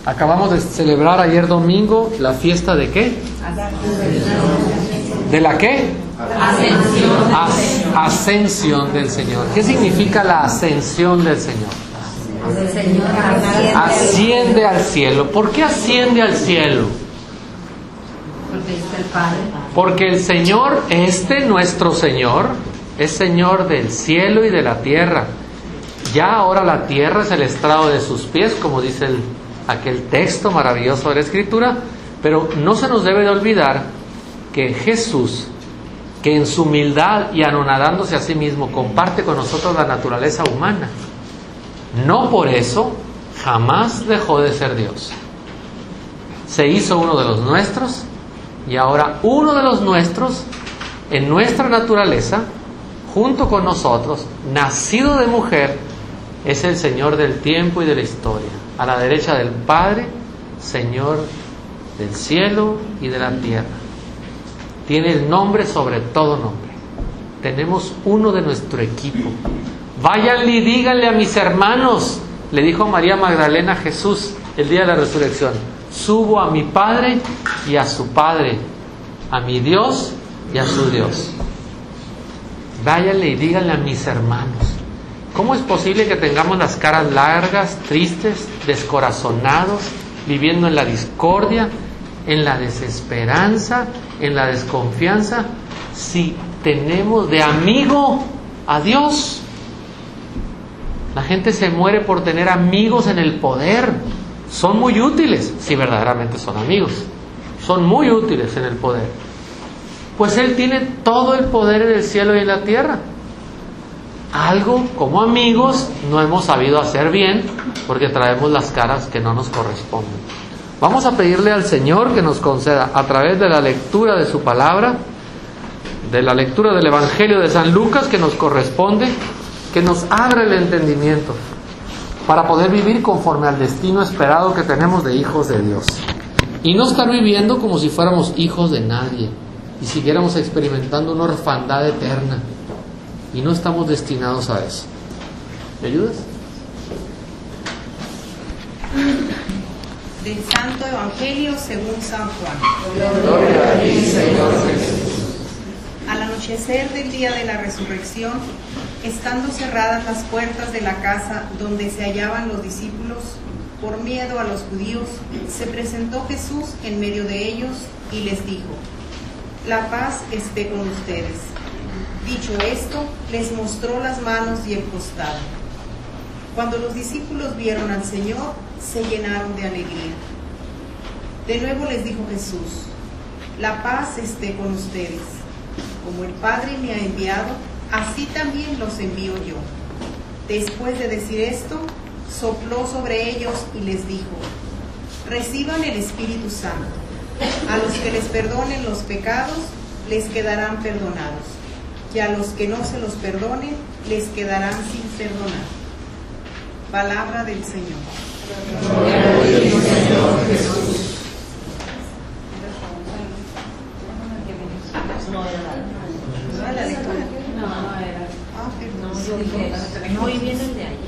Acabamos de celebrar ayer domingo la fiesta de ¿qué? ¿De la qué? Ascensión del Señor. ¿Qué significa la ascensión del Señor? El Señor asciende al cielo. ¿Por qué asciende al cielo? Porque está el Padre. Porque el Señor, nuestro Señor, es Señor del cielo y de la tierra. Ya ahora la tierra es el estrado de sus pies, como dice aquel texto maravilloso de la Escritura. Pero no se nos debe de olvidar que Jesús, que en su humildad y anonadándose a sí mismo, comparte con nosotros la naturaleza humana. No por eso jamás dejó de ser Dios. Se hizo uno de los nuestros, y ahora uno de los nuestros, en nuestra naturaleza, junto con nosotros, nacido de mujer, es el Señor del tiempo y de la historia. A la derecha del Padre, Señor del cielo y de la tierra. Tiene el nombre sobre todo nombre. Tenemos uno de nuestro equipo. Váyanle y díganle a mis hermanos, le dijo a María Magdalena a Jesús el día de la resurrección: subo a mi Padre y a su Padre, a mi Dios y a su Dios. Váyanle y díganle a mis hermanos. ¿Cómo es posible que tengamos las caras largas, tristes, descorazonados, viviendo en la discordia, en la desesperanza, en la desconfianza, si tenemos de amigo a Dios? La gente se muere por tener amigos en el poder. Son muy útiles, si verdaderamente son amigos. Son muy útiles en el poder. Pues Él tiene todo el poder en el cielo y en la tierra. Algo como amigos no hemos sabido hacer bien, porque traemos las caras que no nos corresponden. Vamos a pedirle al Señor que nos conceda, a través de la lectura de su palabra, de la lectura del Evangelio de San Lucas que nos corresponde, que nos abra el entendimiento para poder vivir conforme al destino esperado que tenemos de hijos de Dios, y no estar viviendo como si fuéramos hijos de nadie y siguiéramos experimentando una orfandad eterna, y no estamos destinados a eso. ¿Me ayudas? Del Santo Evangelio según San Juan. Gloria a ti, Señor Jesús. Al anochecer del día de la resurrección, estando cerradas las puertas de la casa donde se hallaban los discípulos, por miedo a los judíos, se presentó Jesús en medio de ellos y les dijo: la paz esté con ustedes. Dicho esto, les mostró las manos y el costado. Cuando los discípulos vieron al Señor, se llenaron de alegría. De nuevo les dijo Jesús: la paz esté con ustedes. Como el Padre me ha enviado, así también los envío yo. Después de decir esto, sopló sobre ellos y les dijo: reciban el Espíritu Santo. A los que les perdonen los pecados, les quedarán perdonados, y a los que no se los perdonen, les quedarán sin perdonar. Palabra del Señor. No, y viene el de ayer.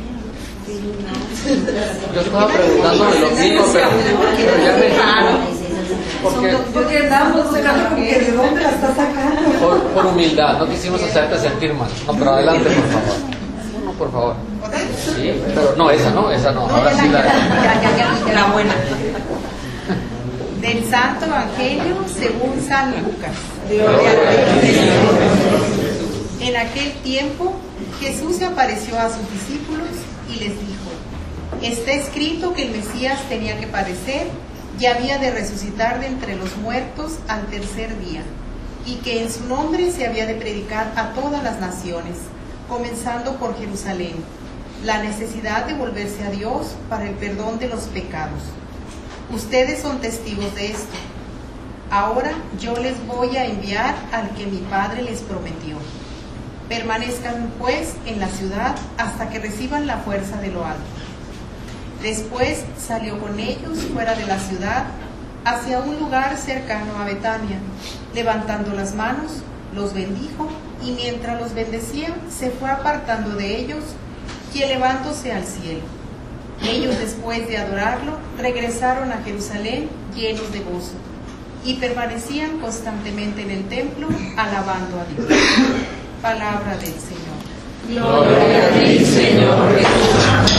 Yo estaba preguntándome lo mismo, pero ya me... Porque andamos buscando como que de dónde la está sacando. Por humildad, no quisimos hacerte sentir mal. No, pero adelante, por favor. No, por favor. Sí, pero no, esa no. Ahora sí La buena. Del Santo Evangelio según San Lucas. En aquel tiempo, Jesús se apareció a sus discípulos y les dijo: está escrito que el Mesías tenía que padecer y había de resucitar de entre los muertos al tercer día, y que en su nombre se había de predicar a todas las naciones, comenzando por Jerusalén, la necesidad de volverse a Dios para el perdón de los pecados. Ustedes son testigos de esto. Ahora yo les voy a enviar al que mi Padre les prometió. Permanezcan pues en la ciudad hasta que reciban la fuerza de lo alto. Después salió con ellos fuera de la ciudad, hacia un lugar cercano a Betania. Levantando las manos, los bendijo, y mientras los bendecía, se fue apartando de ellos y elevándose al cielo. Ellos, después de adorarlo, regresaron a Jerusalén llenos de gozo y permanecían constantemente en el templo alabando a Dios. Palabra del Señor. Gloria a ti, Señor Jesús.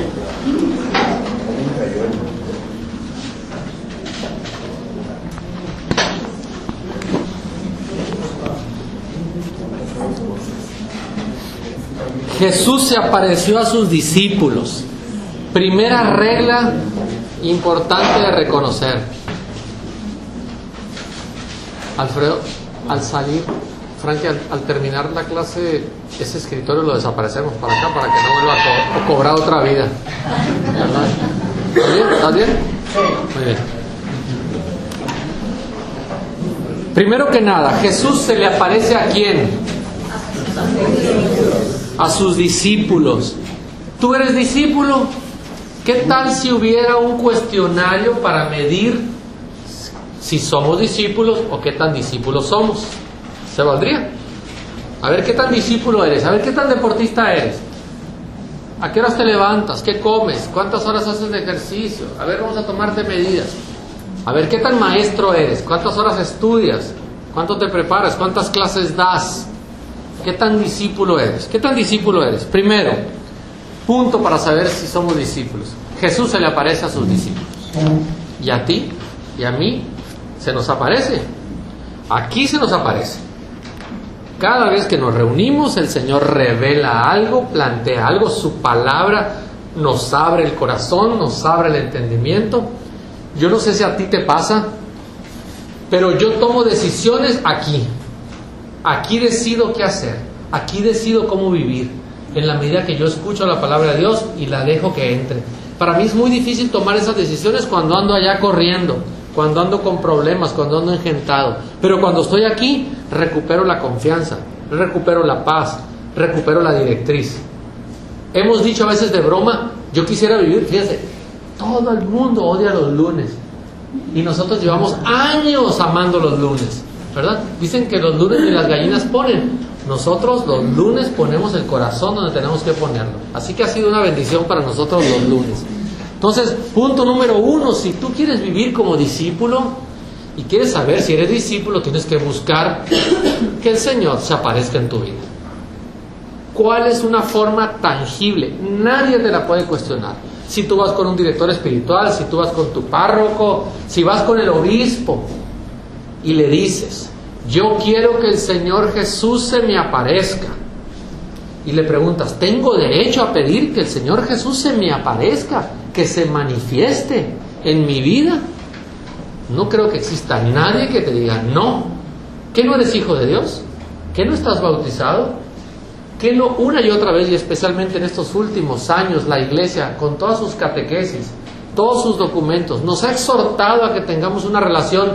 Jesús se apareció a sus discípulos. Primera regla importante de reconocer. Alfredo, al salir, Frankie, al terminar la clase, ese escritorio lo desaparecemos para acá para que no vuelva a cobrar otra vida. ¿Verdad? ¿Estás bien? ¿Estás bien? Muy bien. Primero que nada, Jesús se le aparece ¿a quién? A sus discípulos. ¿Tú eres discípulo? ¿Qué tal si hubiera un cuestionario para medir si somos discípulos o qué tan discípulos somos? ¿Se valdría? A ver qué tan discípulo eres, a ver qué tan deportista eres, a qué horas te levantas, qué comes, cuántas horas haces de ejercicio, a ver, vamos a tomarte medidas, a ver qué tan maestro eres, cuántas horas estudias, cuánto te preparas, cuántas clases das, qué tan discípulo eres, qué tan discípulo eres. Primero, punto para saber si somos discípulos. Jesús se le aparece a sus discípulos. Y a ti y a mí se nos aparece. Aquí se nos aparece. Cada vez que nos reunimos, el Señor revela algo, plantea algo, su palabra nos abre el corazón, nos abre el entendimiento. Yo no sé si a ti te pasa, pero yo tomo decisiones aquí. Aquí decido qué hacer, aquí decido cómo vivir, en la medida que yo escucho la palabra de Dios y la dejo que entre. Para mí es muy difícil tomar esas decisiones cuando ando allá corriendo, cuando ando con problemas, cuando ando engentado. Pero cuando estoy aquí, recupero la confianza, recupero la paz, recupero la directriz. Hemos dicho a veces de broma, yo quisiera vivir, fíjense, todo el mundo odia los lunes y nosotros llevamos años amando los lunes, ¿verdad? Dicen que los lunes ni las gallinas ponen. Nosotros los lunes ponemos el corazón donde tenemos que ponerlo. Así que ha sido una bendición para nosotros los lunes. Entonces, punto número 1, si tú quieres vivir como discípulo y quieres saber si eres discípulo, tienes que buscar que el Señor se aparezca en tu vida. ¿Cuál es una forma tangible? Nadie te la puede cuestionar. Si tú vas con un director espiritual, si tú vas con tu párroco, si vas con el obispo y le dices: yo quiero que el Señor Jesús se me aparezca. Y le preguntas: ¿tengo derecho a pedir que el Señor Jesús se me aparezca, que se manifieste en mi vida? No creo que exista nadie que te diga no. ¿Que no eres hijo de Dios? ¿Que no estás bautizado? ¿Que no una y otra vez, y especialmente en estos últimos años, la Iglesia, con todas sus catequesis, todos sus documentos, nos ha exhortado a que tengamos una relación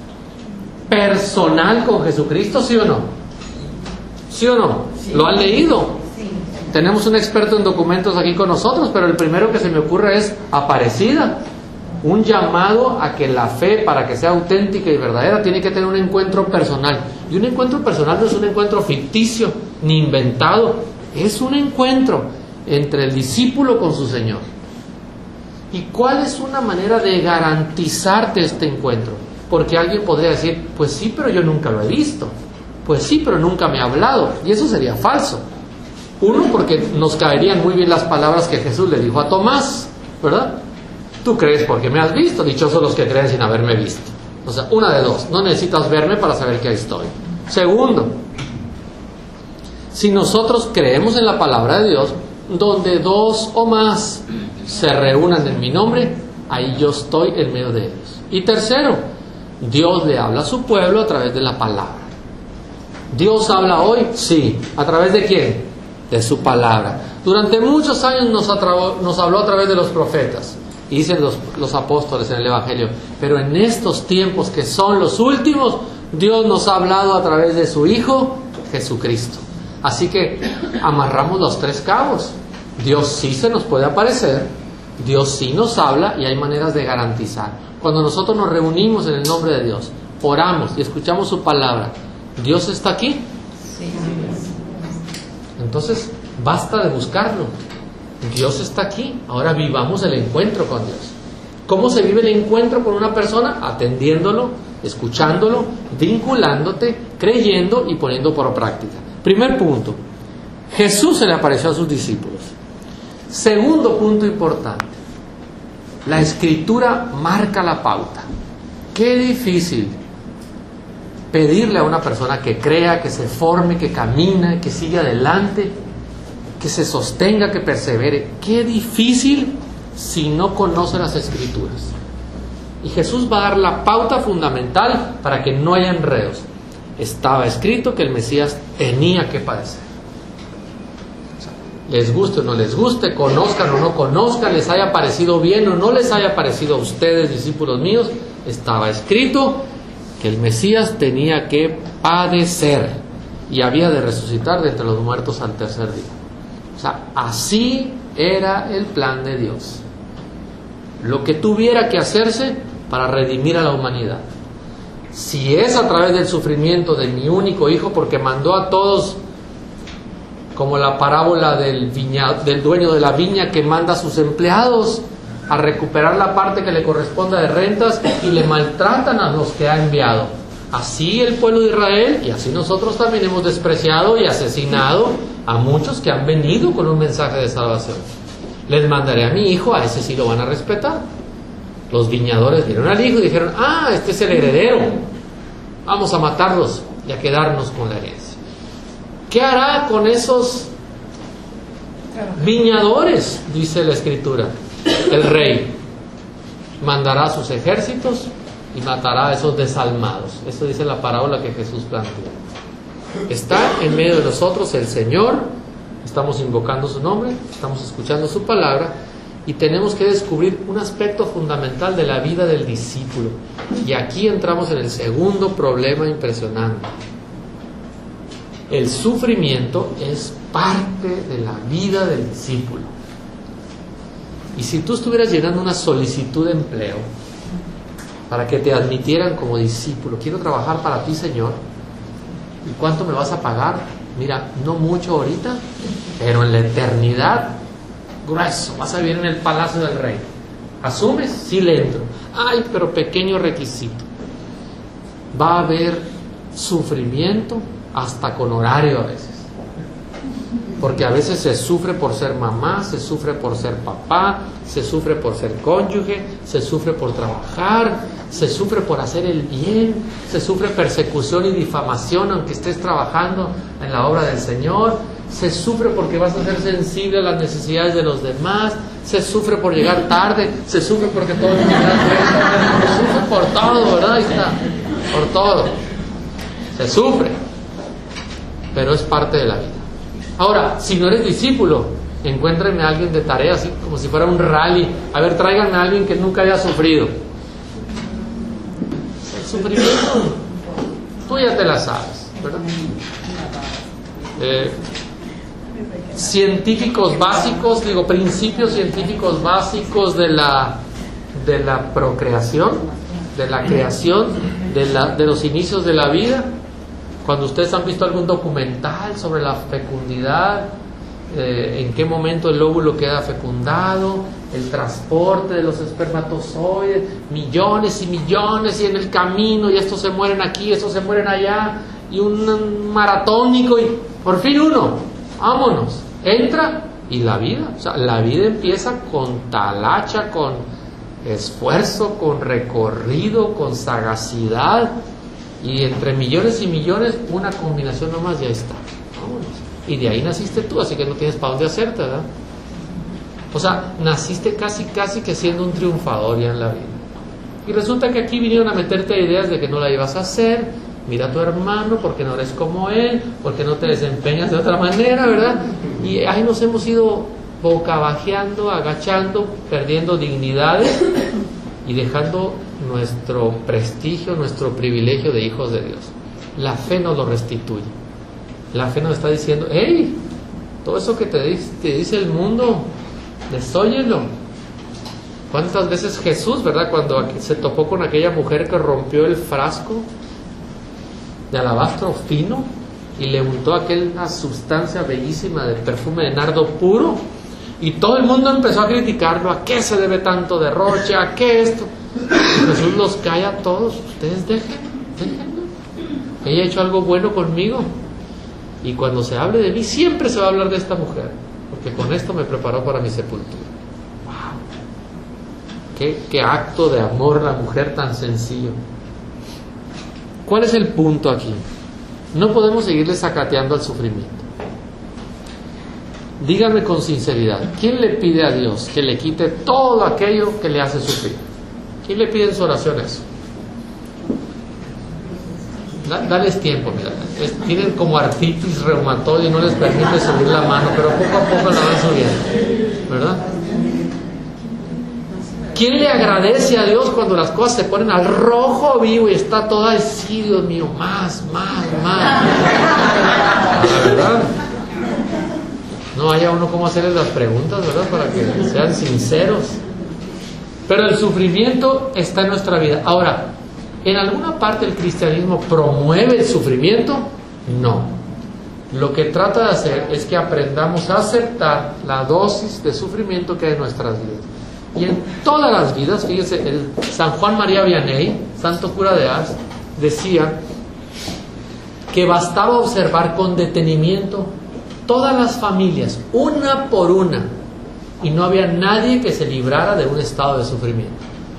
personal con Jesucristo? ¿Sí o no? ¿Sí o no? Sí. ¿Lo han leído? Sí. Tenemos un experto en documentos aquí con nosotros, pero el primero que se me ocurre es Aparecida. Un llamado a que la fe, para que sea auténtica y verdadera, tiene que tener un encuentro personal. Y un encuentro personal no es un encuentro ficticio ni inventado, es un encuentro entre el discípulo con su Señor. ¿Y cuál es una manera de garantizarte este encuentro? Porque alguien podría decir: pues sí, pero yo nunca lo he visto. Pues sí, pero nunca me ha hablado. Y eso sería falso. Uno, porque nos caerían muy bien las palabras que Jesús le dijo a Tomás, ¿verdad? Tú crees porque me has visto, dichosos los que creen sin haberme visto. O sea, una de dos: no necesitas verme para saber que ahí estoy. Segundo, si nosotros creemos en la palabra de Dios, donde dos o más se reúnan en mi nombre, ahí yo estoy en medio de ellos. Y tercero, Dios le habla a su pueblo a través de la palabra. ¿Dios habla hoy? Sí. ¿A través de quién? De su palabra. Durante muchos años nos habló a través de los profetas, y dicen los apóstoles en el Evangelio. Pero en estos tiempos que son los últimos, Dios nos ha hablado a través de su Hijo Jesucristo. Así que amarramos los tres cabos. Dios sí se nos puede aparecer, Dios sí nos habla, y hay maneras de garantizar. Cuando nosotros nos reunimos en el nombre de Dios, oramos y escuchamos su palabra, ¿Dios está aquí? Sí. Entonces basta de buscarlo. Dios está aquí. Ahora vivamos el encuentro con Dios. ¿Cómo se vive el encuentro con una persona? Atendiéndolo, escuchándolo, vinculándote, creyendo y poniendo por práctica. Primer punto, Jesús se le apareció a sus discípulos. Segundo punto importante, la Escritura marca la pauta. Qué difícil pedirle a una persona que crea, que se forme, que camine, que siga adelante, que se sostenga, que persevere. Qué difícil si no conoce las Escrituras. Y Jesús va a dar la pauta fundamental para que no haya enredos. Estaba escrito que el Mesías tenía que padecer. Les guste o no les guste, conozcan o no conozcan, les haya parecido bien o no les haya parecido a ustedes, discípulos míos, estaba escrito que el Mesías tenía que padecer y había de resucitar de entre los muertos al tercer día. O sea, así era el plan de Dios. Lo que tuviera que hacerse para redimir a la humanidad. Si es a través del sufrimiento de mi único hijo, porque mandó a todos, como la parábola del dueño de la viña que manda a sus empleados a recuperar la parte que le corresponda de rentas y le maltratan a los que ha enviado. Así el pueblo de Israel y así nosotros también hemos despreciado y asesinado a muchos que han venido con un mensaje de salvación. Les mandaré a mi hijo, a ese sí lo van a respetar. Los viñadores vieron al hijo y dijeron: ah, este es el heredero, vamos a matarlos y a quedarnos con la herencia. ¿Qué hará con esos viñadores? Dice la Escritura. El rey mandará a sus ejércitos y matará a esos desalmados. Eso dice la parábola que Jesús plantea. Está en medio de nosotros el Señor, estamos invocando su nombre, estamos escuchando su palabra y tenemos que descubrir un aspecto fundamental de la vida del discípulo. Y aquí entramos en el segundo problema impresionante. El sufrimiento es parte de la vida del discípulo. Y si tú estuvieras llenando una solicitud de empleo para que te admitieran como discípulo, quiero trabajar para ti, Señor, ¿y cuánto me vas a pagar? Mira, no mucho ahorita, pero en la eternidad, grueso, vas a vivir en el palacio del rey. ¿Asumes? Sí le entro. Ay, pero pequeño requisito. Va a haber sufrimiento hasta con horario a veces. Porque a veces se sufre por ser mamá, se sufre por ser papá, se sufre por ser cónyuge, se sufre por trabajar, se sufre por hacer el bien, se sufre persecución y difamación aunque estés trabajando en la obra del Señor, se sufre porque vas a ser sensible a las necesidades de los demás, se sufre por llegar tarde, se sufre porque todo el mundo se sufre por todo, ¿verdad? Ahí está, por todo. Se sufre, pero es parte de la vida. Ahora, si no eres discípulo, encuéntrenme a alguien de tarea, así como si fuera un rally. A ver, tráiganme a alguien que nunca haya sufrido. El sufrimiento, tú ya te la sabes, ¿verdad? Científicos básicos, principios científicos básicos de la procreación, de la creación, de los inicios de la vida. Cuando ustedes han visto algún documental sobre la fecundidad, en qué momento el óvulo queda fecundado, el transporte de los espermatozoides, millones y millones, y en el camino, y estos se mueren aquí, estos se mueren allá, y un maratónico, y por fin uno, vámonos, entra, y la vida, o sea, la vida empieza con talacha, con esfuerzo, con recorrido, con sagacidad. Y entre millones y millones, una combinación nomás ya está. Vámonos. Y de ahí naciste tú, así que no tienes para dónde hacerte, ¿verdad? O sea, naciste casi que siendo un triunfador ya en la vida. Y resulta que aquí vinieron a meterte ideas de que no la ibas a hacer. Mira a tu hermano, porque no eres como él, porque no te desempeñas de otra manera, ¿verdad? Y ahí nos hemos ido bocabajeando, agachando, perdiendo dignidades y dejando nuestro prestigio, nuestro privilegio de hijos de Dios. La fe nos lo restituye. La fe nos está diciendo: hey, todo eso que te dice el mundo, desóyelo. ¿Cuántas veces Jesús, verdad, cuando se topó con aquella mujer que rompió el frasco de alabastro fino y le untó aquella sustancia bellísima de perfume de nardo puro, Y todo el mundo empezó a criticarlo, ¿a qué se debe tanto derroche? ¿A qué esto? Y Jesús los calla a todos, ustedes déjenlo. Ella ha hecho algo bueno conmigo. Y cuando se hable de mí, siempre se va a hablar de esta mujer, porque con esto me preparó para mi sepultura. ¡Wow! Qué acto de amor la mujer tan sencillo. ¿Cuál es el punto aquí? No podemos seguirle sacateando al sufrimiento. Díganme con sinceridad, ¿quién le pide a Dios que le quite todo aquello que le hace sufrir? ¿Quién le pide en su oración eso? Dales tiempo, mira. Tienen como artritis reumatoide y no les permite subir la mano, pero poco a poco la van subiendo, ¿verdad? ¿Quién le agradece a Dios cuando las cosas se ponen al rojo vivo y está toda así, Dios mío, más? La verdad, no haya uno cómo hacerles las preguntas, ¿verdad? Para que sean sinceros. Pero el sufrimiento está en nuestra vida. Ahora, ¿en alguna parte el cristianismo promueve el sufrimiento? No. Lo que trata de hacer es que aprendamos a aceptar la dosis de sufrimiento que hay en nuestras vidas. Y en todas las vidas, fíjense, el San Juan María Vianney, santo cura de Ars, decía que bastaba observar con detenimiento todas las familias, una por una, y no había nadie que se librara de un estado de sufrimiento.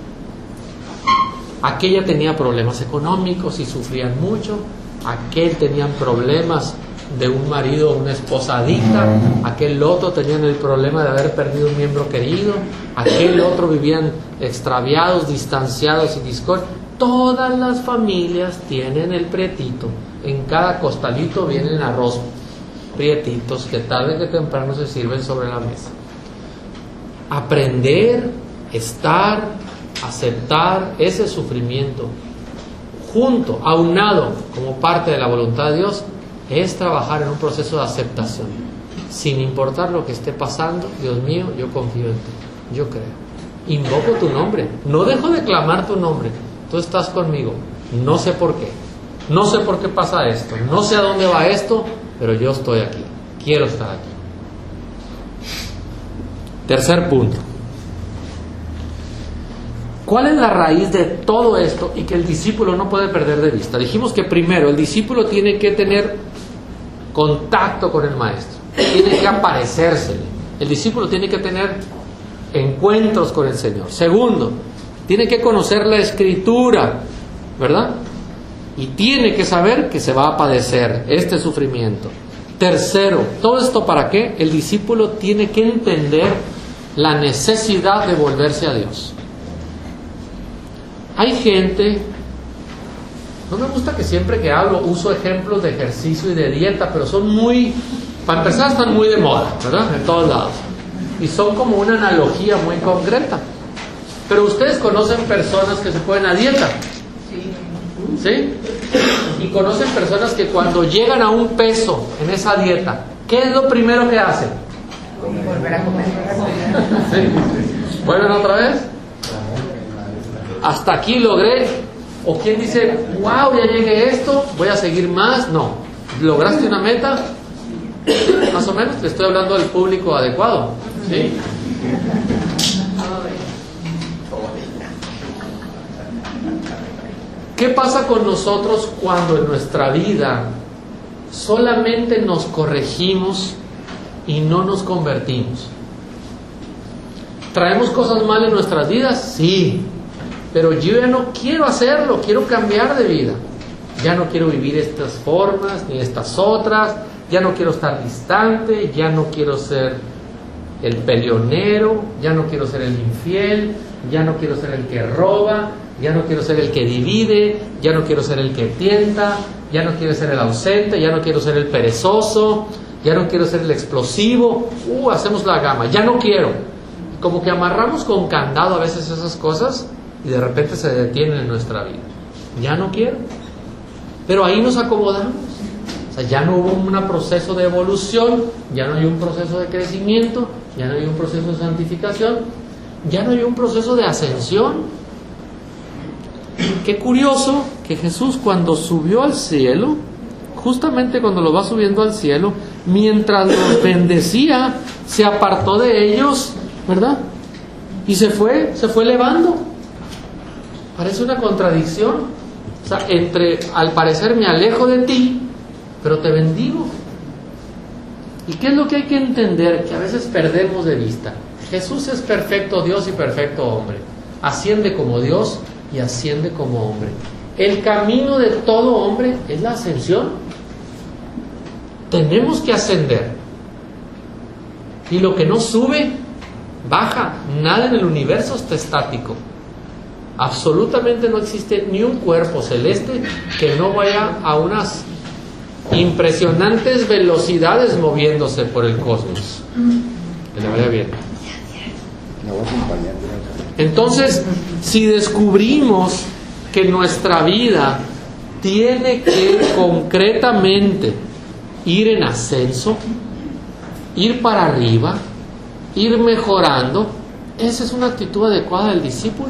Aquella tenía problemas económicos y sufrían mucho, aquel tenían problemas de un marido o una esposa adicta, aquel otro tenían el problema de haber perdido un miembro querido, aquel otro vivían extraviados, distanciados y discordia. Todas las familias tienen el prietito, en cada costalito vienen arroz, prietitos que tarde que temprano se sirven sobre la mesa. Aprender, estar, aceptar ese sufrimiento junto, aunado como parte de la voluntad de Dios, es trabajar en un proceso de aceptación, sin importar lo que esté pasando. Dios mío, yo confío en ti, yo creo, invoco tu nombre, no dejo de clamar tu nombre, tú estás conmigo, no sé por qué pasa esto, no sé a dónde va esto, pero yo estoy aquí, quiero estar aquí. Tercer punto, ¿cuál es la raíz de todo esto y que el discípulo no puede perder de vista? Dijimos que primero el discípulo tiene que tener contacto con el maestro, tiene que aparecérsele, el discípulo tiene que tener encuentros con el Señor. Segundo, tiene que conocer la Escritura, ¿verdad? Y tiene que saber que se va a padecer este sufrimiento. Tercero, ¿todo esto para qué? El discípulo tiene que entender la necesidad de volverse a Dios. Hay gente, no me gusta que siempre que hablo uso ejemplos de ejercicio y de dieta, pero son muy, para empezar están muy de moda, ¿verdad? En todos lados. Y son como una analogía muy concreta. Pero ustedes conocen personas que se ponen a dieta, ¿sí? Y conocen personas que cuando llegan a un peso en esa dieta, ¿qué es lo primero que hacen? Volver a comer. ¿Sí? ¿Vuelven otra vez? Hasta aquí logré. O quien dice, wow, ya llegué a esto, voy a seguir más. No, ¿lograste una meta? Más o menos, le estoy hablando al público adecuado, ¿sí? ¿Qué pasa con nosotros cuando en nuestra vida solamente nos corregimos y no nos convertimos? ¿Traemos cosas mal en nuestras vidas? Sí. Pero yo ya no quiero hacerlo, quiero cambiar de vida. Ya no quiero vivir estas formas ni estas otras, ya no quiero estar distante, ya no quiero ser el peleonero, ya no quiero ser el infiel, ya no quiero ser el que roba, ya no quiero ser el que divide, ya no quiero ser el que tienta, ya no quiero ser el ausente, ya no quiero ser el perezoso, ya no quiero ser el explosivo. Hacemos la gama, ya no quiero. Como que amarramos con candado a veces esas cosas y de repente se detienen en nuestra vida. Ya no quiero. Pero ahí nos acomodamos. O sea, ya no hubo un proceso de evolución, ya no hay un proceso de crecimiento, ya no hay un proceso de santificación, ya no hay un proceso de ascensión. Qué curioso que Jesús, cuando subió al cielo, justamente cuando lo va subiendo al cielo, mientras los bendecía, se apartó de ellos, ¿verdad? Y se fue elevando. Parece una contradicción. O sea, entre, al parecer me alejo de ti, pero te bendigo. ¿Y qué es lo que hay que entender? Que a veces perdemos de vista. Jesús es perfecto Dios y perfecto hombre. Asciende como Dios y asciende como hombre. El camino de todo hombre es la ascensión. Tenemos que ascender. Y lo que no sube, baja. Nada en el universo está estático. Absolutamente no existe ni un cuerpo celeste que no vaya a unas impresionantes velocidades moviéndose por el cosmos. Que le vaya bien. Entonces, si descubrimos que nuestra vida tiene que concretamente ir en ascenso, ir para arriba, ir mejorando, esa es una actitud adecuada del discípulo.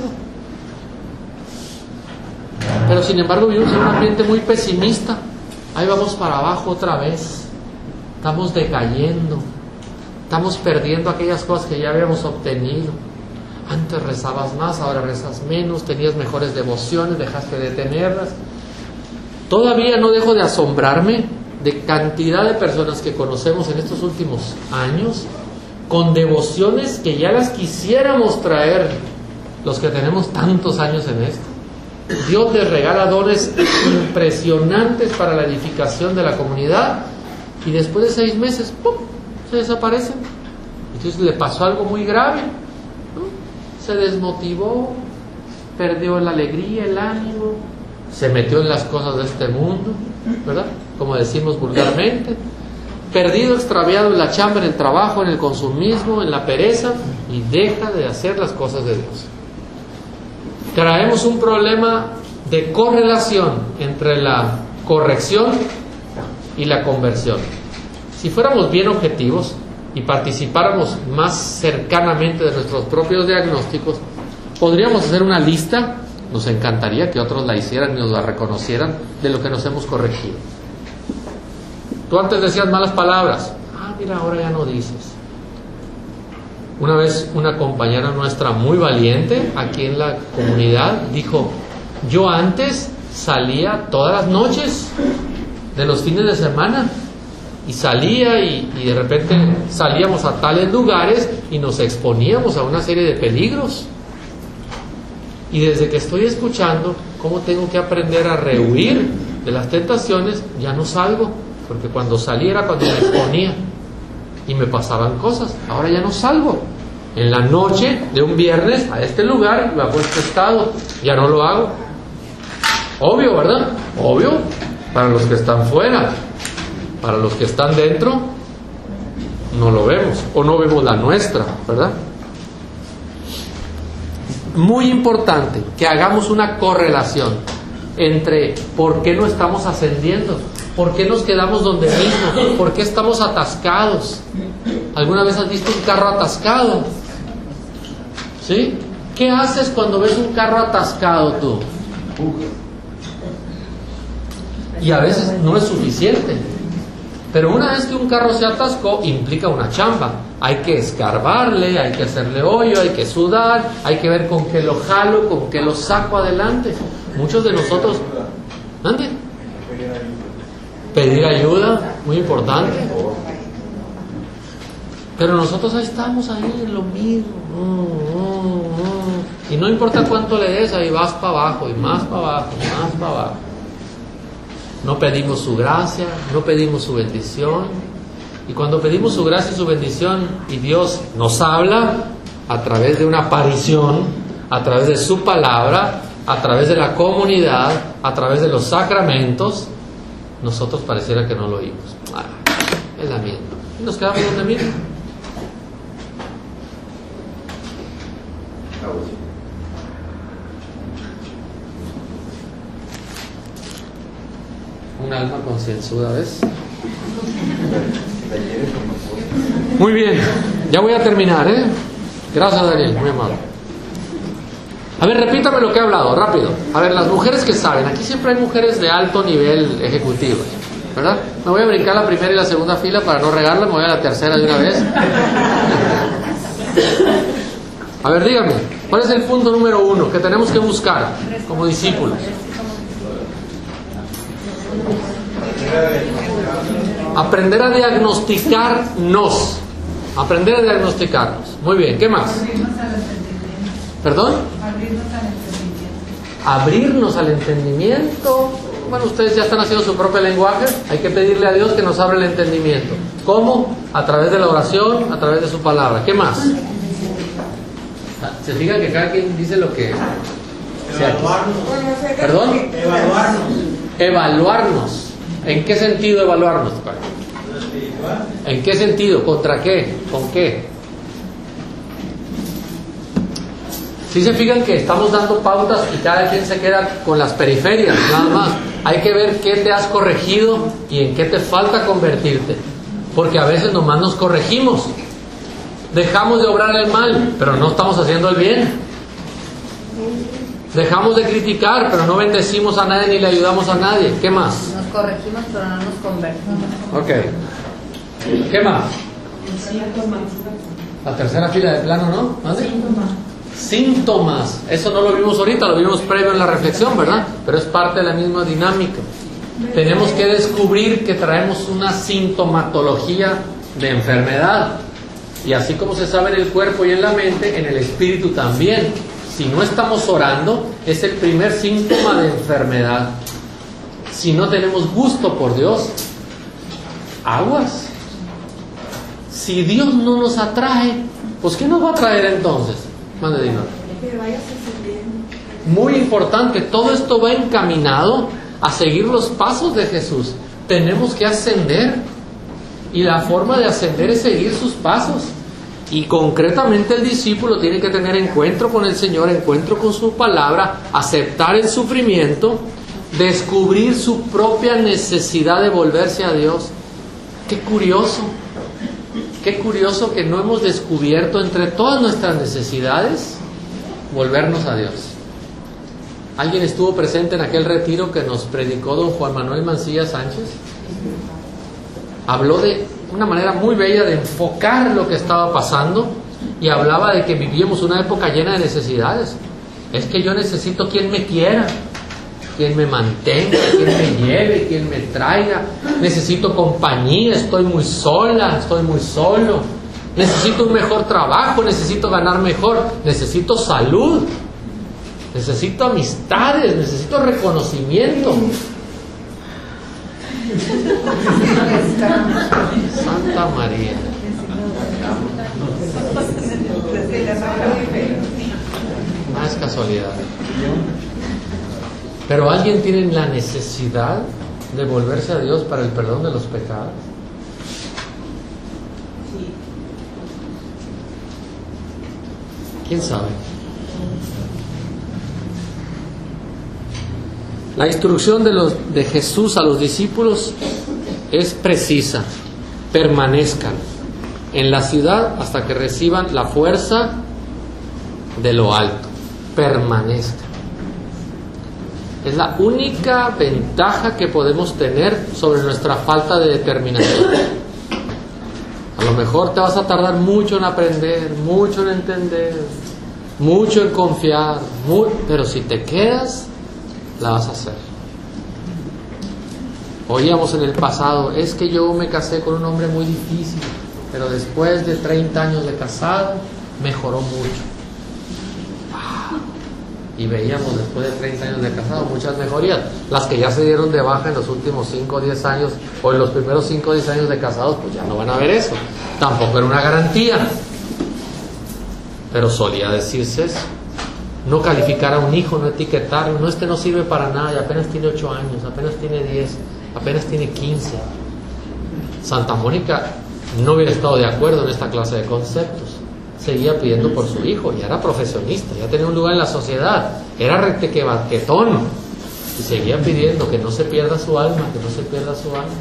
Pero sin embargo vivimos en un ambiente muy pesimista. Ahí vamos para abajo otra vez. Estamos decayendo. Estamos perdiendo aquellas cosas que ya habíamos obtenido. Antes rezabas más, ahora rezas menos, tenías mejores devociones, dejaste de tenerlas. Todavía no dejo de asombrarme de cantidad de personas que conocemos en estos últimos años con devociones que ya las quisiéramos traer los que tenemos tantos años en esto. Dios les regala dones impresionantes para la edificación de la comunidad y después de 6 meses, ¡pum!, se desaparecen. Entonces le pasó algo muy grave, ¿no? Se desmotivó, perdió la alegría, el ánimo, se metió en las cosas de este mundo, ¿verdad? Como decimos vulgarmente, perdido, extraviado en la chamba, en el trabajo, en el consumismo, en la pereza, y deja de hacer las cosas de Dios. Traemos un problema de correlación entre la corrección y la conversión. Si fuéramos bien objetivos y participáramos más cercanamente de nuestros propios diagnósticos, podríamos hacer una lista, nos encantaría que otros la hicieran y nos la reconocieran, de lo que nos hemos corregido. Tú antes decías malas palabras, mira, ahora ya no dices. Una vez una compañera nuestra muy valiente aquí en la comunidad dijo: yo antes salía todas las noches de los fines de semana y salía y de repente salíamos a tales lugares y nos exponíamos a una serie de peligros, y desde que estoy escuchando cómo tengo que aprender a rehuir de las tentaciones, ya no salgo, porque cuando salía era cuando me exponía y me pasaban cosas. Ahora ya no salgo en la noche de un viernes a este lugar y bajo este estado, ya no lo hago. Obvio, ¿verdad? Obvio para los que están fuera. Para los que están dentro no lo vemos, o no vemos la nuestra, ¿verdad? Muy importante que hagamos una correlación entre por qué no estamos ascendiendo, por qué nos quedamos donde mismo, por qué estamos atascados. ¿Alguna vez has visto un carro atascado? ¿Sí? ¿Qué haces cuando ves un carro atascado tú? Y a veces no es suficiente. Pero una vez que un carro se atascó, implica una chamba. Hay que escarbarle, hay que hacerle hoyo, hay que sudar, hay que ver con qué lo jalo, con qué lo saco adelante. Muchos de nosotros... ¿Dónde? Pedir ayuda, muy importante. Pero nosotros ahí estamos, ahí en lo mismo. Y no importa cuánto le des, ahí vas para abajo, y más para abajo, y más para abajo. No pedimos su gracia, no pedimos su bendición. Y cuando pedimos su gracia y su bendición y Dios nos habla a través de una aparición, a través de su palabra, a través de la comunidad, a través de los sacramentos, nosotros pareciera que no lo oímos. Es la misma. Y nos quedamos donde mismo. Un alma concienzuda, ¿ves? Muy bien, ya voy a terminar, ¿eh? Gracias, Daniel, muy amable. A ver, repítame lo que he hablado, rápido. A ver, las mujeres que saben, aquí siempre hay mujeres de alto nivel ejecutivo. ¿verdad? Me voy a brincar la primera y la segunda fila para no regarla, me voy a la tercera de una vez. A ver, dígame, ¿cuál es el punto número 1 que tenemos que buscar como discípulos? Aprender a diagnosticarnos. Aprender a diagnosticarnos. Muy bien, ¿qué más? ¿Perdón? Abrirnos al entendimiento. Bueno, ustedes ya están haciendo su propio lenguaje. Hay que pedirle a Dios que nos abra el entendimiento. ¿Cómo? A través de la oración, a través de su palabra. ¿Qué más? Se fijan que cada quien dice lo que sea. ¿Perdón? Evaluarnos. ¿En qué sentido evaluarnos? ¿En qué sentido? ¿Contra qué? ¿Con qué? Si se fijan que estamos dando pautas y cada quien se queda con las periferias, nada más. Hay que ver qué te has corregido y en qué te falta convertirte. Porque a veces nomás nos corregimos. Dejamos de obrar el mal, pero no estamos haciendo el bien. Dejamos de criticar, pero no bendecimos a nadie ni le ayudamos a nadie. ¿Qué más? Nos corregimos, pero no nos convertimos. Ok. ¿Qué más? La tercera fila de plano, ¿no? ¿Vale? Síntomas. Eso no lo vimos ahorita, lo vimos previo en la reflexión, ¿verdad? Pero es parte de la misma dinámica. Tenemos que descubrir que traemos una sintomatología de enfermedad. Y así como se sabe en el cuerpo y en la mente, en el espíritu también. Si no estamos orando, es el primer síntoma de enfermedad. Si no tenemos gusto por Dios, aguas. Si Dios no nos atrae, pues ¿qué nos va a atraer entonces? Mande dinero. Muy importante, todo esto va encaminado a seguir los pasos de Jesús. Tenemos que ascender. Y la forma de ascender es seguir sus pasos. Y concretamente el discípulo tiene que tener encuentro con el Señor, encuentro con su palabra, aceptar el sufrimiento, descubrir su propia necesidad de volverse a Dios. Qué curioso que no hemos descubierto entre todas nuestras necesidades volvernos a Dios. ¿Alguien estuvo presente en aquel retiro que nos predicó don Juan Manuel Mancilla Sánchez? Habló de una manera muy bella de enfocar lo que estaba pasando y hablaba de que vivíamos una época llena de necesidades. Es que yo necesito quien me quiera, quien me mantenga, quien me lleve, quien me traiga. Necesito compañía, estoy muy sola, estoy muy solo. Necesito un mejor trabajo, necesito ganar mejor, necesito salud, necesito amistades, necesito reconocimiento. Santa María. No es casualidad. Pero ¿alguien tiene la necesidad de volverse a Dios para el perdón de los pecados? ¿Quién sabe? La instrucción de Jesús a los discípulos es precisa. Permanezcan en la ciudad hasta que reciban la fuerza de lo alto. Permanezcan. Es la única ventaja que podemos tener sobre nuestra falta de determinación. A lo mejor te vas a tardar mucho en aprender, mucho en entender, mucho en confiar, pero si te quedas, la vas a hacer. Oíamos en el pasado, es que yo me casé con un hombre muy difícil, pero después de 30 años de casado, mejoró mucho. Y veíamos después de 30 años de casado muchas mejorías. Las que ya se dieron de baja en los últimos 5 o 10 años, o en los primeros 5 o 10 años de casados, pues ya no van a ver eso. Tampoco era una garantía, pero solía decirse eso. No calificar a un hijo, no etiquetarlo, no, este no sirve para nada, y apenas tiene 8 años, apenas tiene 10, apenas tiene 15. Santa Mónica no hubiera estado de acuerdo en esta clase de conceptos. Seguía pidiendo por su hijo, ya era profesionista, ya tenía un lugar en la sociedad, era retequebatquetón, y seguía pidiendo que no se pierda su alma, que no se pierda su alma.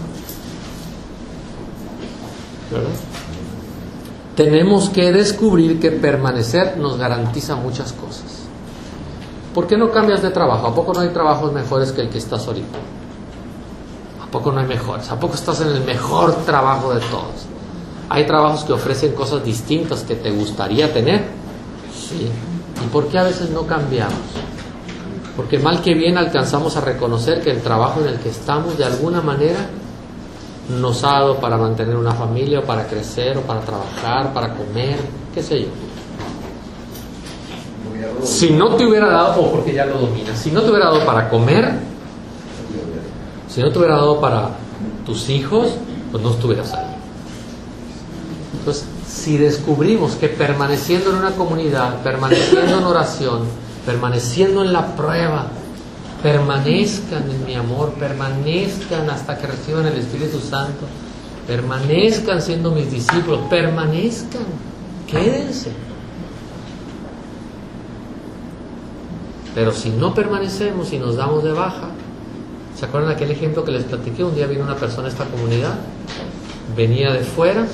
¿Verdad? Tenemos que descubrir que permanecer nos garantiza muchas cosas. ¿Por qué no cambias de trabajo? ¿A poco no hay trabajos mejores que el que estás ahorita? ¿A poco no hay mejores? ¿A poco estás en el mejor trabajo de todos? ¿Hay trabajos que ofrecen cosas distintas que te gustaría tener? Sí. ¿Y por qué a veces no cambiamos? Porque mal que bien alcanzamos a reconocer que el trabajo en el que estamos de alguna manera nos ha dado para mantener una familia, o para crecer, o para trabajar, para comer, qué sé yo. Si no te hubiera dado, o porque ya lo dominas, si no te hubiera dado para comer, si no te hubiera dado para tus hijos, pues no estuvieras ahí. Entonces, si descubrimos que permaneciendo en una comunidad, permaneciendo en oración, permaneciendo en la prueba, permanezcan en mi amor, permanezcan hasta que reciban el Espíritu Santo, permanezcan siendo mis discípulos, permanezcan, quédense. Pero si no permanecemos y nos damos de baja, ¿se acuerdan aquel ejemplo que les platiqué? Un día vino una persona a esta comunidad, venía de fuera,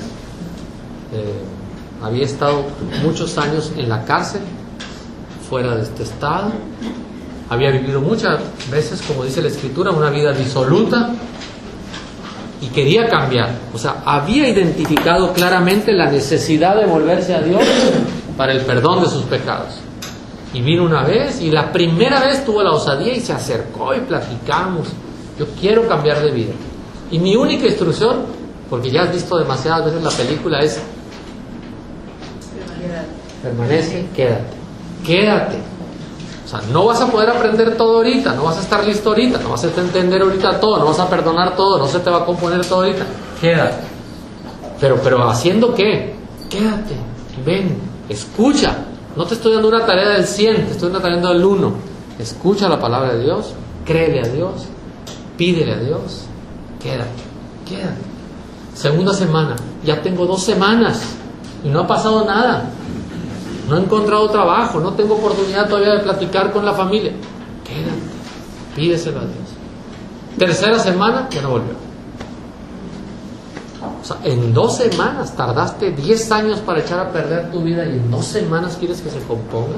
había estado muchos años en la cárcel, fuera de este estado, había vivido muchas veces, como dice la Escritura, una vida disoluta y quería cambiar. O sea, había identificado claramente la necesidad de volverse a Dios para el perdón de sus pecados. Y vino una vez, y la primera vez tuvo la osadía y se acercó y platicamos. Yo quiero cambiar de vida. Y mi única instrucción, porque ya has visto demasiadas veces la película, es: permanece, quédate. O sea, no vas a poder aprender todo ahorita, no vas a estar listo ahorita, no vas a entender ahorita todo, no vas a perdonar todo, no se te va a componer todo ahorita. Quédate. Pero ¿haciendo qué? Quédate, ven, escucha. No te estoy dando una tarea del 100, te estoy dando del 1. Escucha la palabra de Dios, créele a Dios, pídele a Dios, quédate. Segunda semana, ya tengo 2 semanas y no ha pasado nada. No he encontrado trabajo, no tengo oportunidad todavía de platicar con la familia. Quédate, pídeselo a Dios. Tercera semana, ya no volvió. O sea, en 2 semanas tardaste 10 años para echar a perder tu vida, y en 2 semanas quieres que se componga.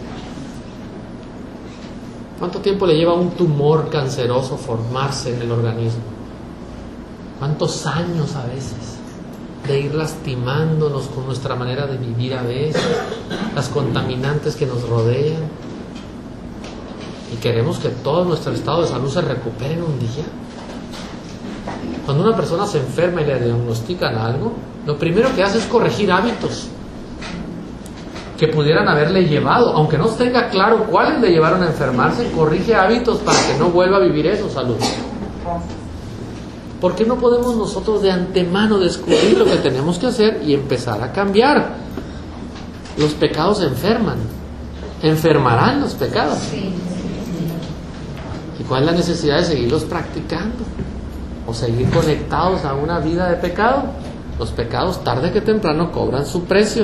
¿Cuánto tiempo le lleva a un tumor canceroso formarse en el organismo? ¿Cuántos años a veces de ir lastimándonos con nuestra manera de vivir a veces, las contaminantes que nos rodean? Y queremos que todo nuestro estado de salud se recupere en un día. Cuando una persona se enferma y le diagnostican algo, lo primero que hace es corregir hábitos que pudieran haberle llevado, aunque no tenga claro cuáles le llevaron a enfermarse, corrige hábitos para que no vuelva a vivir eso, salud. ¿Por qué no podemos nosotros de antemano descubrir lo que tenemos que hacer y empezar a cambiar? Los pecados enferman, enfermarán los pecados. ¿Y cuál es la necesidad de seguirlos practicando? O seguir conectados a una vida de pecado. Los pecados tarde que temprano cobran su precio.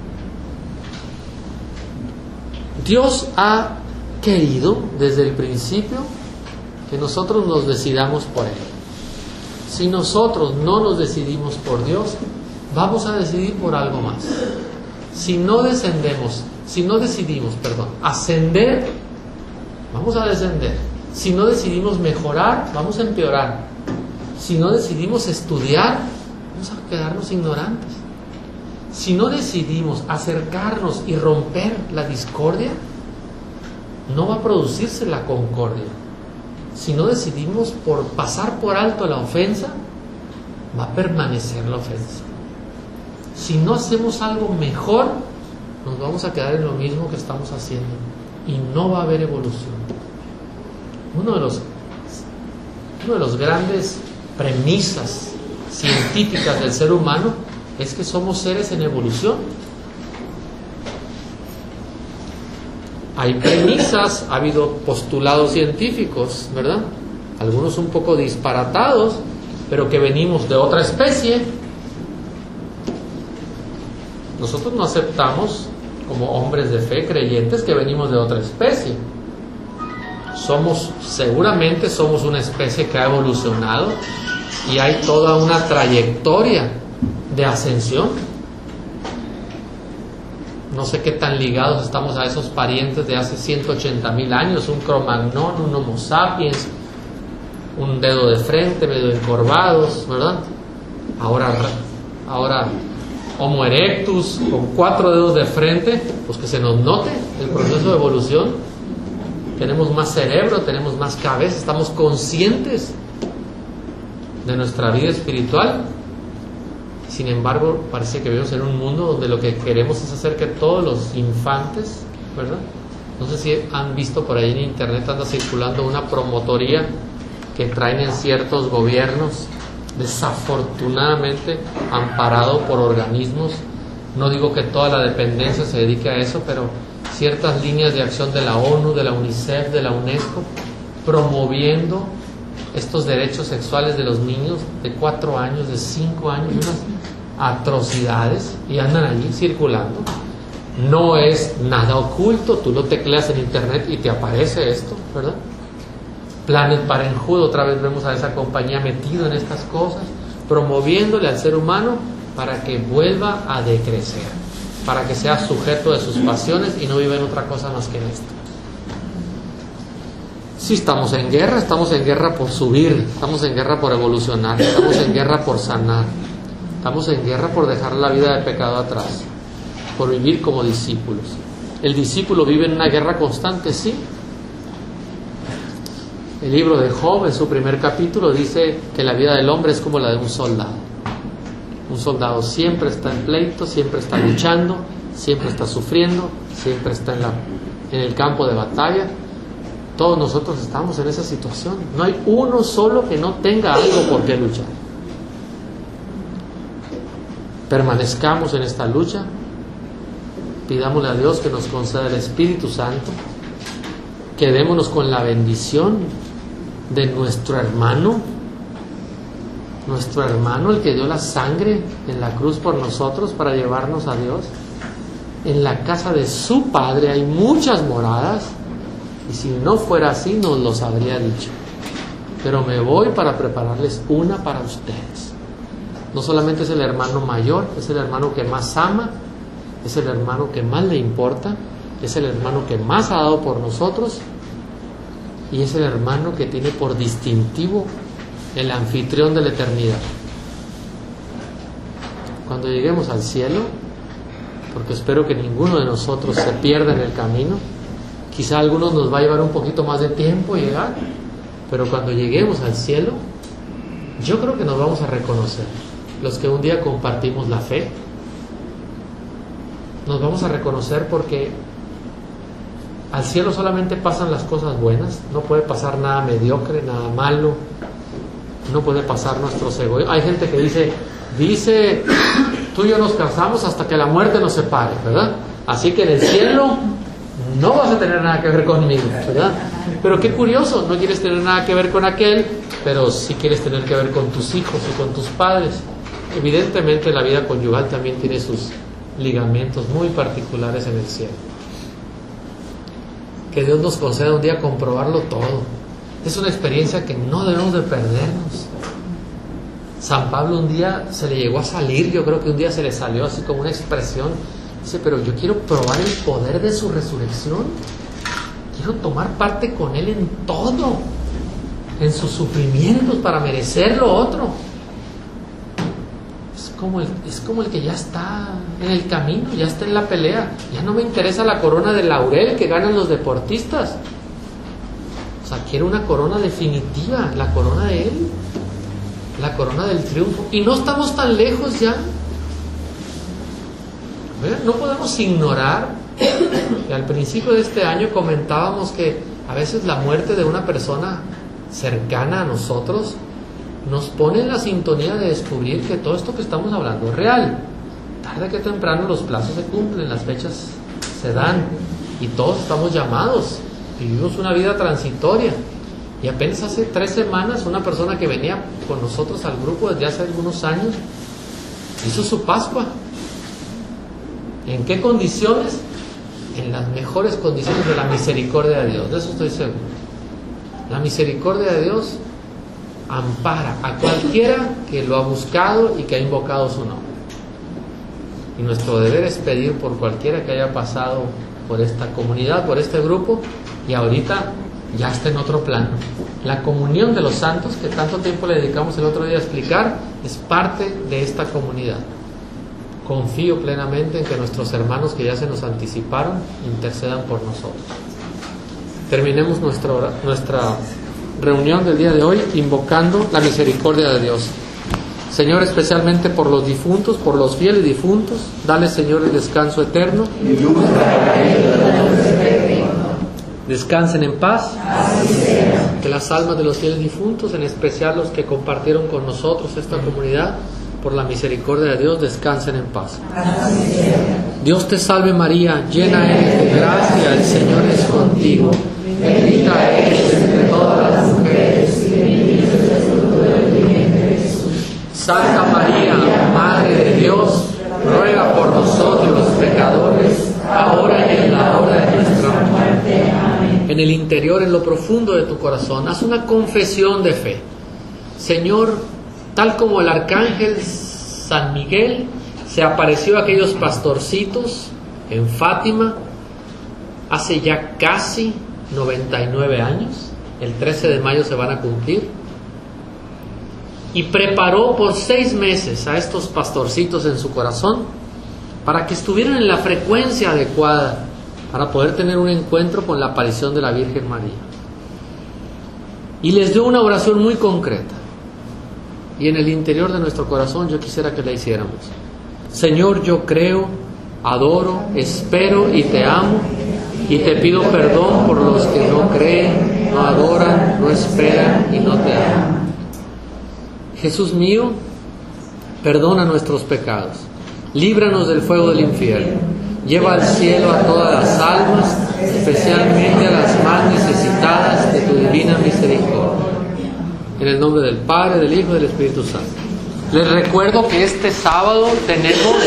Dios ha querido desde el principio que nosotros nos decidamos por Él. Si nosotros no nos decidimos por Dios, vamos a decidir por algo más. Si no decidimos ascender, vamos a descender. Si no decidimos mejorar, vamos a empeorar. Si no decidimos estudiar, vamos a quedarnos ignorantes. Si no decidimos acercarnos y romper la discordia, no va a producirse la concordia. Si no decidimos pasar por alto la ofensa, va a permanecer la ofensa. Si no hacemos algo mejor, nos vamos a quedar en lo mismo que estamos haciendo y no va a haber evolución. Uno de los grandes premisas científicas del ser humano es que somos seres en evolución. Hay premisas, ha habido postulados científicos, ¿verdad? Algunos un poco disparatados, pero que venimos de otra especie. Nosotros no aceptamos, como hombres de fe, creyentes, que venimos de otra especie. Seguramente somos una especie que ha evolucionado y hay toda una trayectoria de ascensión. No sé qué tan ligados estamos a esos parientes de hace 180,000 años, un Cro-Magnon, un Homo sapiens, un dedo de frente, medio encorvados, ¿verdad? Ahora Homo erectus, con 4 dedos de frente, pues que se nos note el proceso de evolución. Tenemos más cerebro, tenemos más cabeza, estamos conscientes de nuestra vida espiritual. Sin embargo, parece que vivimos en un mundo donde lo que queremos es hacer que todos los infantes, ¿verdad? No sé si han visto por ahí en internet, anda circulando una promotoría que traen en ciertos gobiernos, desafortunadamente amparado por organismos. No digo que toda la dependencia se dedique a eso, pero ciertas líneas de acción de la ONU, de la UNICEF, de la UNESCO, promoviendo estos derechos sexuales de los niños de 4 años, de 5 años, unas atrocidades, y andan allí circulando. No es nada oculto, tú lo tecleas en internet y te aparece esto, ¿verdad? Planet Parenthood, otra vez vemos a esa compañía metido en estas cosas, promoviéndole al ser humano para que vuelva a decrecer, para que sea sujeto de sus pasiones y no viva en otra cosa más que en esto. Sí, estamos en guerra por subir, estamos en guerra por evolucionar, estamos en guerra por sanar, estamos en guerra por dejar la vida de pecado atrás, por vivir como discípulos. El discípulo vive en una guerra constante, sí. El libro de Job, en su primer capítulo, dice que la vida del hombre es como la de un soldado. Un soldado siempre está en pleito, siempre está luchando, siempre está sufriendo, siempre está en el campo de batalla. Todos nosotros estamos en esa situación. No hay uno solo que no tenga algo por qué luchar. Permanezcamos en esta lucha. Pidámosle a Dios que nos conceda el Espíritu Santo. Quedémonos con la bendición de nuestro hermano, el que dio la sangre en la cruz por nosotros para llevarnos a Dios. En la casa de su Padre hay muchas moradas, y si no fuera así nos los habría dicho. Pero me voy para prepararles una para ustedes. No solamente es el hermano mayor, es el hermano que más ama, es el hermano que más le importa, es el hermano que más ha dado por nosotros, y es el hermano que tiene por distintivo el anfitrión de la eternidad. Cuando lleguemos al cielo, porque espero que ninguno de nosotros se pierda en el camino, quizá a algunos nos va a llevar un poquito más de tiempo llegar, pero cuando lleguemos al cielo, yo creo que nos vamos a reconocer. Los que un día compartimos la fe, nos vamos a reconocer, porque al cielo solamente pasan las cosas buenas, no puede pasar nada mediocre, nada malo, no puede pasar nuestros egoísmos. Hay gente que dice, tú y yo nos casamos hasta que la muerte nos separe, ¿verdad? Así que en el cielo no vas a tener nada que ver conmigo, ¿verdad? Pero qué curioso, no quieres tener nada que ver con aquel, pero sí quieres tener que ver con tus hijos y con tus padres. Evidentemente la vida conyugal también tiene sus ligamentos muy particulares en el cielo. Que Dios nos conceda un día comprobarlo todo. Es una experiencia que no debemos de perdernos. San Pablo un día se le llegó a salir, yo creo que un día se le salió así como una expresión. Dice, pero yo quiero probar el poder de su resurrección. Quiero tomar parte con Él en todo, en sus sufrimientos, para merecer lo otro. Es como el que ya está en el camino, ya está en la pelea. Ya no me interesa la corona de laurel que ganan los deportistas. O sea, quiero una corona definitiva, la corona de Él, la corona del triunfo. Y no estamos tan lejos ya. No podemos ignorar que al principio de este año comentábamos que a veces la muerte de una persona cercana a nosotros nos pone en la sintonía de descubrir que todo esto que estamos hablando es real. Tarde que temprano los plazos se cumplen, las fechas se dan y todos estamos llamados. Vivimos una vida transitoria. Y apenas hace 3 semanas una persona que venía con nosotros al grupo desde hace algunos años hizo su Pascua. ¿En qué condiciones? En las mejores condiciones de la misericordia de Dios, de eso estoy seguro. La misericordia de Dios ampara a cualquiera que lo ha buscado y que ha invocado su nombre. Y nuestro deber es pedir por cualquiera que haya pasado por esta comunidad, por este grupo, y ahorita ya está en otro plano. La comunión de los santos, que tanto tiempo le dedicamos el otro día a explicar, es parte de esta comunidad. Confío plenamente en que nuestros hermanos que ya se nos anticiparon intercedan por nosotros. Terminemos nuestra reunión del día de hoy invocando la misericordia de Dios. Señor, especialmente por los difuntos, por los fieles difuntos, dale, Señor, el descanso eterno. Descansen en paz. Que las almas de los fieles difuntos, en especial los que compartieron con nosotros esta comunidad, por la misericordia de Dios, descansen en paz. Dios te salve María, llena eres de gracia, el Señor es contigo. Bendita eres entre todas las mujeres y bendito es el fruto de tu vientre, Jesús. Santa María, Madre de Dios, ruega por nosotros los pecadores, ahora y en la hora de nuestra muerte. Amén. En el interior, en lo profundo de tu corazón, haz una confesión de fe. Señor, tal como el arcángel San Miguel se apareció a aquellos pastorcitos en Fátima hace ya casi 99 años, el 13 de mayo se van a cumplir, y preparó por 6 meses a estos pastorcitos en su corazón para que estuvieran en la frecuencia adecuada para poder tener un encuentro con la aparición de la Virgen María. Y les dio una oración muy concreta. Y en el interior de nuestro corazón yo quisiera que la hiciéramos. Señor, yo creo, adoro, espero y te amo, y te pido perdón por los que no creen, no adoran, no esperan y no te aman. Jesús mío, perdona nuestros pecados, líbranos del fuego del infierno, lleva al cielo a todas las almas, especialmente a las más necesitadas de tu divina misericordia. En el nombre del Padre, del Hijo y del Espíritu Santo. Les recuerdo que este sábado tenemos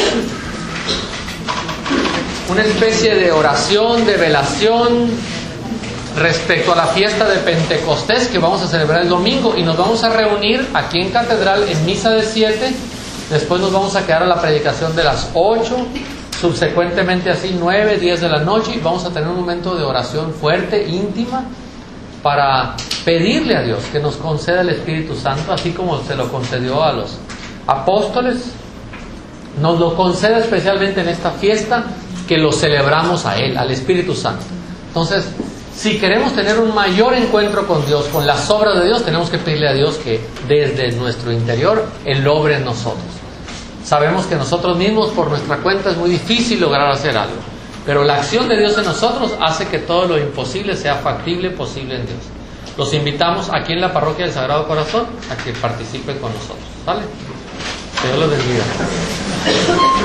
una especie de oración, de velación respecto a la fiesta de Pentecostés que vamos a celebrar el domingo, y nos vamos a reunir aquí en Catedral en misa de 7, después nos vamos a quedar a la predicación de las 8, subsecuentemente así 9, 10 de la noche, y vamos a tener un momento de oración fuerte, íntima, para pedirle a Dios que nos conceda el Espíritu Santo, así como se lo concedió a los apóstoles, nos lo concede especialmente en esta fiesta que lo celebramos a Él, al Espíritu Santo. Entonces, si queremos tener un mayor encuentro con Dios, con las obras de Dios, tenemos que pedirle a Dios que desde nuestro interior Él obre en nosotros. Sabemos que nosotros mismos por nuestra cuenta es muy difícil lograr hacer algo, pero la acción de Dios en nosotros hace que todo lo imposible sea factible, posible en Dios. Los invitamos aquí en la Parroquia del Sagrado Corazón a que participen con nosotros. ¿Sale? Que Dios los bendiga.